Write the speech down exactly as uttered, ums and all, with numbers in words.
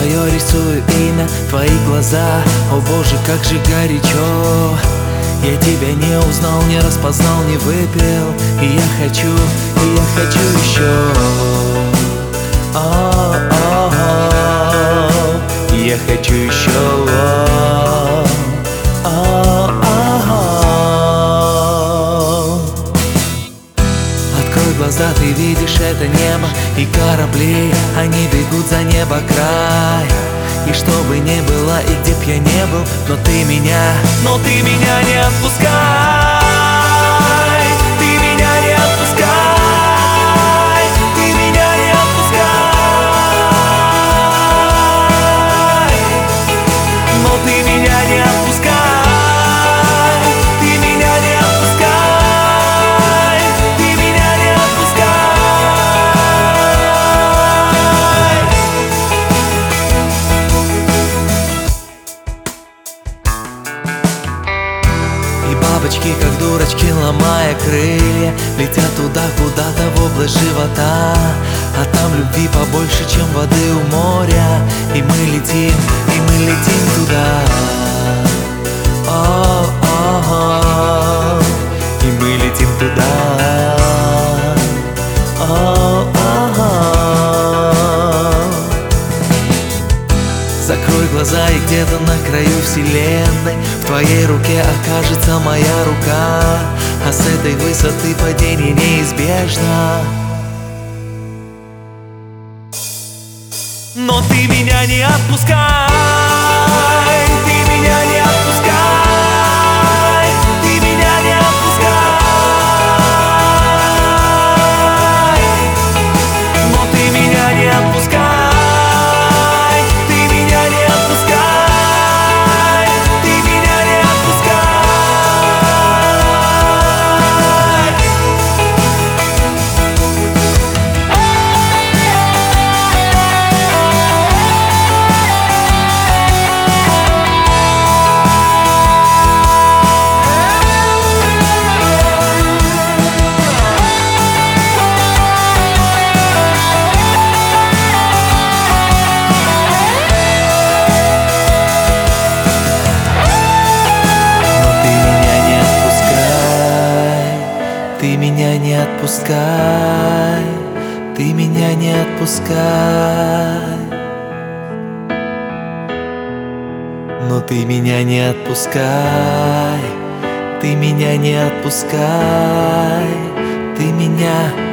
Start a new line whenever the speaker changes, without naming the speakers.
твое рисую имя, твои глаза. О боже, как же горячо. Я тебя не узнал, не распознал, не выпил. И я хочу, и я хочу еще. О-о-о. И я хочу еще. Открой глаза, ты видишь это небо и корабли, они бегут за небо край. И что бы ни было и где б я не был, но ты меня, но ты меня не отпускай. Ты меня не отпускай. Ты меня не отпускай. Но ты меня не отпускай. Ты меня не отпускай. Ты меня не отпускай. И бабочки, как дурачки, ломая крылья, летят туда, куда-то в область живота. А там любви побольше, чем воды у моря. И мы летим, и мы летим туда. О-о-о. И мы летим туда. О-о-о. Закрой глаза, и где-то на краю вселенной в твоей руке окажется моя рука. А с этой высоты падение неизбежно. Но ты меня не отпускай. Ты меня не отпускай. Ты меня не отпускай. Но ты меня не отпускай. Ты меня не отпускай. Ты меня не Ты меня не отпускай, ты меня не отпускай. Но ты меня не отпускай, ты меня не отпускай, ты меня